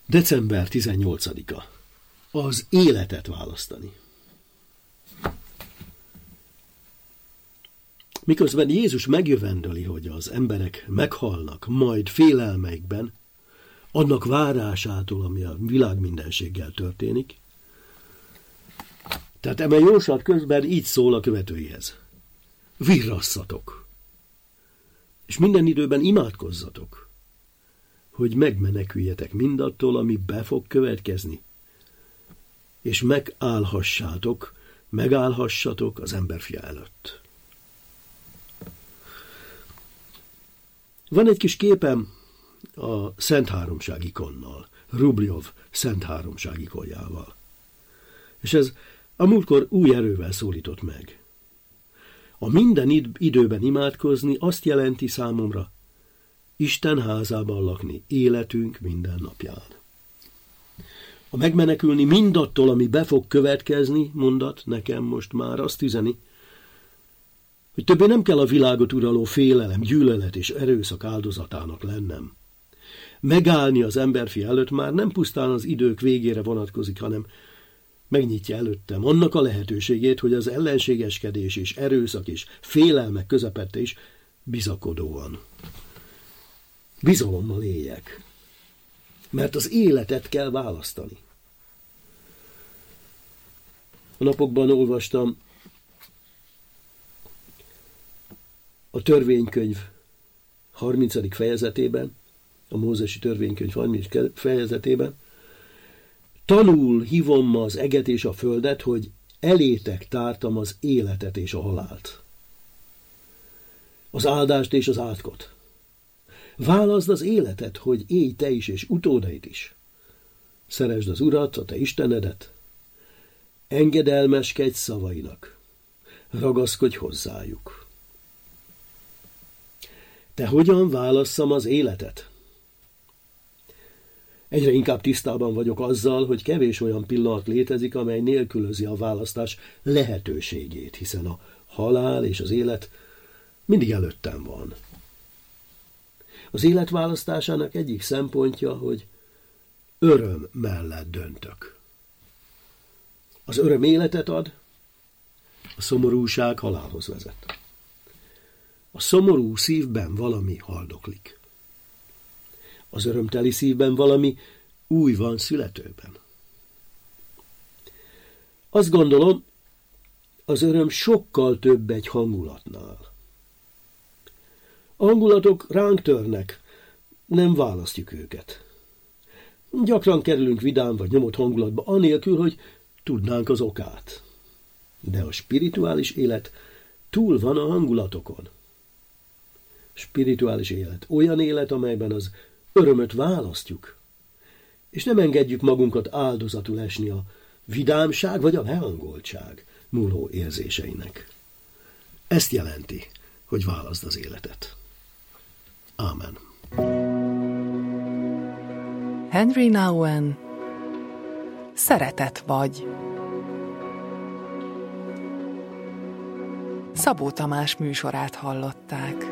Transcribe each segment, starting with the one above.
December 18-a. Az életet választani. Miközben Jézus megjövendöli, hogy az emberek meghalnak, majd félelmeikben, annak várásától, ami a világ mindenséggel történik. Tehát eme jóslat közben így szól a követőihez. Virrasszatok, és minden időben imádkozzatok, hogy megmeneküljetek mindattól, ami be fog következni, és megállhassatok az emberfia előtt. Van egy kis képem a Szent Háromság ikonnal, Rubljov Szent Háromság ikonjával. És ez a múltkor új erővel szólított meg. A minden időben imádkozni azt jelenti számomra, Isten házában lakni életünk minden napján. A megmenekülni mindattól, ami be fog következni, mondat nekem most már azt üzeni, hogy többé nem kell a világot uraló félelem, gyűlölet és erőszak áldozatának lennem. Megállni az emberfia előtt már nem pusztán az idők végére vonatkozik, hanem megnyitja előttem annak a lehetőségét, hogy az ellenségeskedés és erőszak és félelmek közepette is bizakodóan, bizalommal éljek. Mert az életet kell választani. A napokban olvastam a törvénykönyv 30. fejezetében, a mózesi törvénykönyv 30. fejezetében, tanul hívom ma az eget és a földet, hogy elétek tártam az életet és a halált, az áldást és az átkot. Válaszd az életet, hogy élj te is és utódaid is. Szeresd az Urat, a te Istenedet, engedelmeskedj szavainak, ragaszkodj hozzájuk. Te hogyan válasszam az életet? Egyre inkább tisztában vagyok azzal, hogy kevés olyan pillanat létezik, amely nélkülözi a választás lehetőségét, hiszen a halál és az élet mindig előttem van. Az élet választásának egyik szempontja, hogy öröm mellett döntök. Az öröm életet ad, a szomorúság halálhoz vezet. A szomorú szívben valami haldoklik. Az örömteli szívben valami új van születőben. Azt gondolom, az öröm sokkal több egy hangulatnál. A hangulatok ránk törnek, nem választjuk őket. Gyakran kerülünk vidám vagy nyomott hangulatba, anélkül, hogy tudnánk az okát. De a spirituális élet túl van a hangulatokon. Spirituális élet olyan élet, amelyben az örömöt választjuk, és nem engedjük magunkat áldozatul esni a vidámság vagy a lehangoltság múló érzéseinek. Ezt jelenti, hogy válaszd az életet. Ámen. Henry Nouwen, Szeretet vagy. Szabó Tamás műsorát hallották.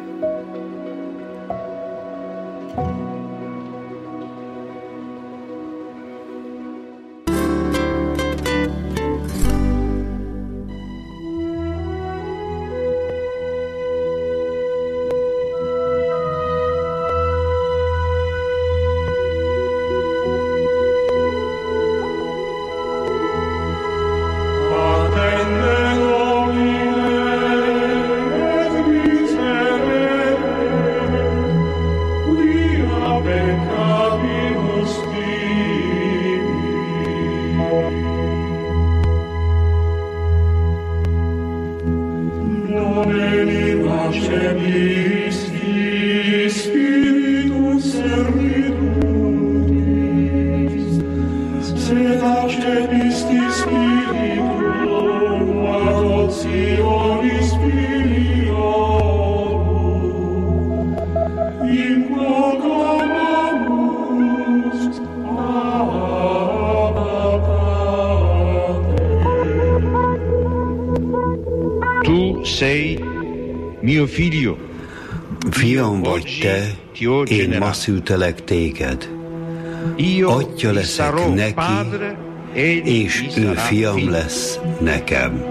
Mio figlio, Fiam vagy te, én ma szültelek téged. atya leszek neki, és ő fiam lesz nekem.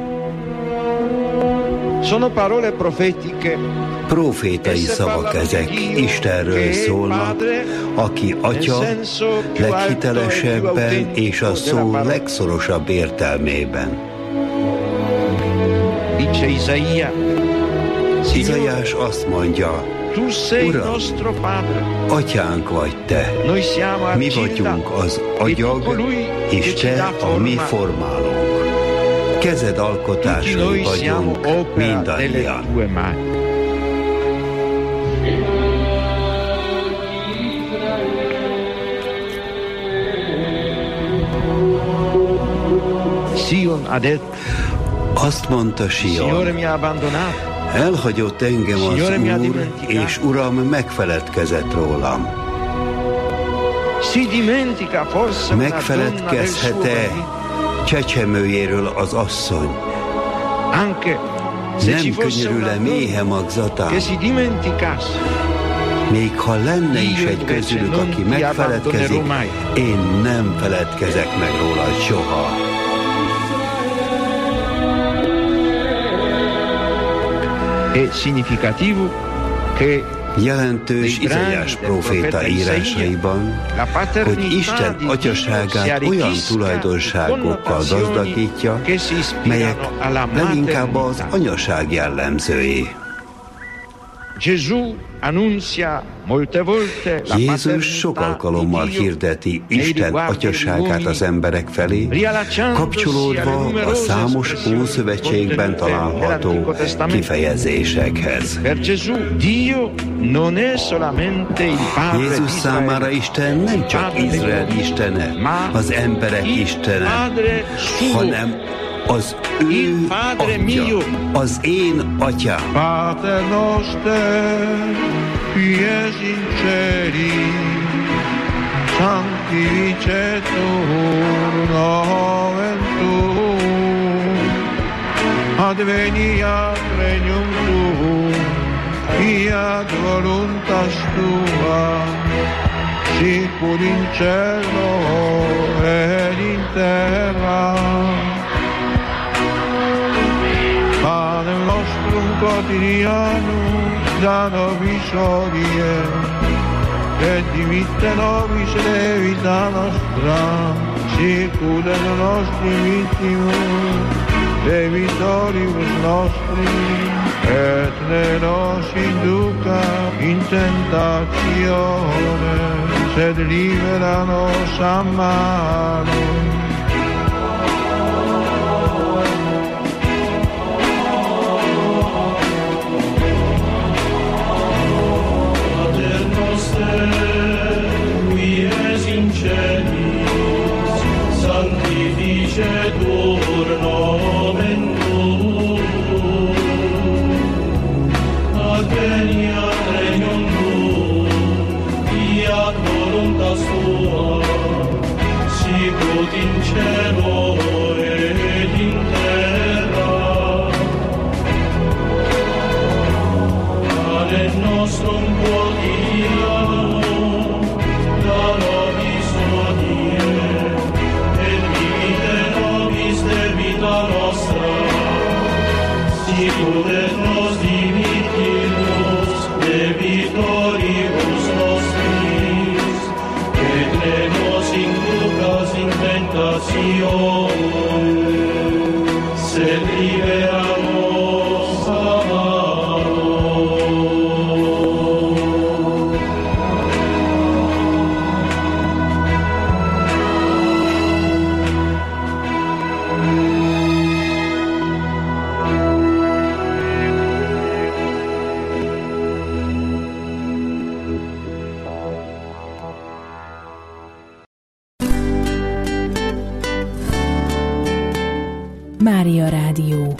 Profétai szavak ezek, Istenről szólnak, aki atya leghitelesebben és a szó legszorosabb értelmében. Izaiás azt mondja, Uram, atyánk vagy te, mi vagyunk az agyag, és te a mi formálónk. Kezed alkotásai vagyunk mindannyian. Azt mondta Sion, elhagyott engem az Úr, és Uram megfeledkezett rólam. Megfeledkezhet-e csecsemőjéről az asszony? Nem könyörül-e méhe magzatán? Még ha lenne is egy közülük, aki megfeledkezik, én nem feledkezek meg róla soha. Jelentős Izaiás próféta írásaiban, hogy Isten atyaságát olyan tulajdonságokkal gazdagítja, melyek leginkább az anyaság jellemzői. Jézus sok alkalommal hirdeti Isten atyaságát az emberek felé, kapcsolódva a számos Ószövetségben található kifejezésekhez. Jézus számára Isten nem csak Izrael istene, az emberek istene, hanem az ő atya, az én atyám. Pater noster, qui es in celi, sanctificetur nomen tuum, adveniat regnum tuum, fiat voluntas tua, sicur in cielo et in terra. Panem nostrum quotidianum da nobis hodie, et dimitte nobis debita nostra, sicut et nostri vittimus debitoribus nostri, et ne nos induca in tentatione, sed libera nos a malo. Sanctificetur nomen tuum, adveniat regnum tuum, fiat voluntas tua, sicut in cielo et in terra. Panem nostrum quotidianum da nobis hodie, debita nostra, sicut et nos dimittimus debitoribus nostris, et ne nos inducas in tentatione, sed libera nos a malo. Mária Rádió.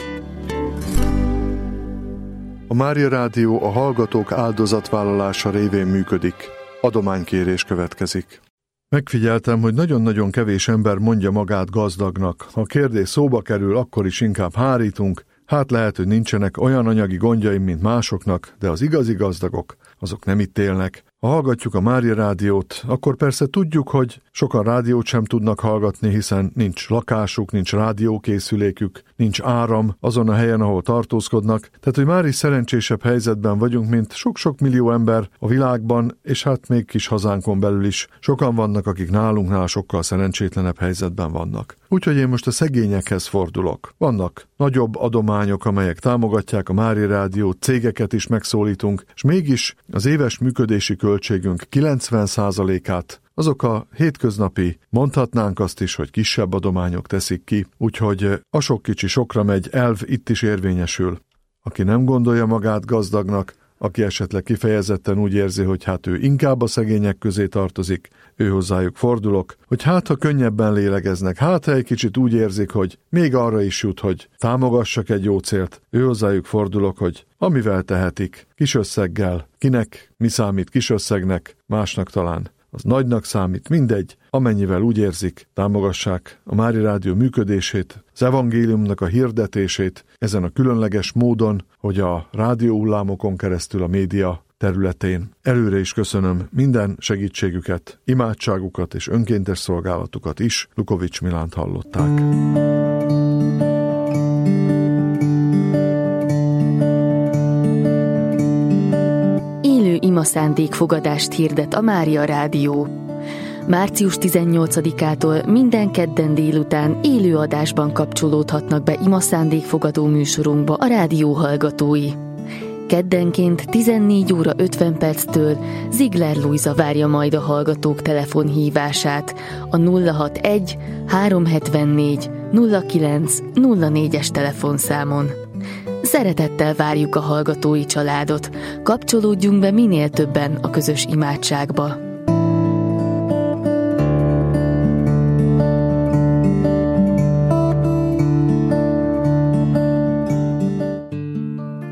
A Mária Rádió a hallgatók áldozatvállalása révén működik. Adománykérés következik. Megfigyeltem, hogy nagyon-nagyon kevés ember mondja magát gazdagnak. Ha a kérdés szóba kerül, akkor is inkább hárítunk. Hát lehet, hogy nincsenek olyan anyagi gondjaim, mint másoknak, de az igazi gazdagok, azok nem itt élnek, Ha hallgatjuk a Mária Rádiót, akkor persze tudjuk, hogy sokan rádiót sem tudnak hallgatni, hiszen nincs lakásuk, nincs rádiókészülékük, nincs áram azon a helyen, ahol tartózkodnak. Tehát, hogy már is szerencsésebb helyzetben vagyunk, mint sok-sok millió ember a világban, és hát még kis hazánkon belül is. Sokan vannak, akik nálunknál sokkal szerencsétlenebb helyzetben vannak. Úgyhogy én most a szegényekhez fordulok. Vannak nagyobb adományok, amelyek támogatják a Mária Rádiót, cégeket is megszólítunk, és mégis az éves működési költségünk 90%-át azok a hétköznapi, mondhatnánk azt is, hogy kisebb adományok teszik ki, úgyhogy a sok kicsi sokra megy elv itt is érvényesül. Aki nem gondolja magát gazdagnak, aki esetleg kifejezetten úgy érzi, hogy hát ő inkább a szegények közé tartozik, ő hozzájuk fordulok, hogy hát ha könnyebben lélegeznek, hát ha egy kicsit úgy érzik, hogy még arra is jut, hogy támogassak egy jó célt, ő hozzájuk fordulok, hogy amivel tehetik, kis összeggel, kinek mi számít kis összegnek, másnak talán az nagynak számít, mindegy, amennyivel úgy érzik, támogassák a Mária Rádió működését, az evangéliumnak a hirdetését ezen a különleges módon, hogy a rádióhullámokon keresztül a média területén. Előre is köszönöm minden segítségüket, imádságukat és önkéntes szolgálatukat is. Lukovics Milánt hallották. Ima szándékfogadást hirdet a Mária Rádió. Március 18-ától minden kedden délután élő adásban kapcsolódhatnak be ima szándékfogadó műsorunkba a rádió hallgatói. Keddenként 14 óra 50 perctől Ziegler Lujza várja majd a hallgatók telefonhívását a 061 374 09 04-es telefonszámon. Szeretettel várjuk a hallgatói családot, kapcsolódjunk be minél többen a közös imádságba.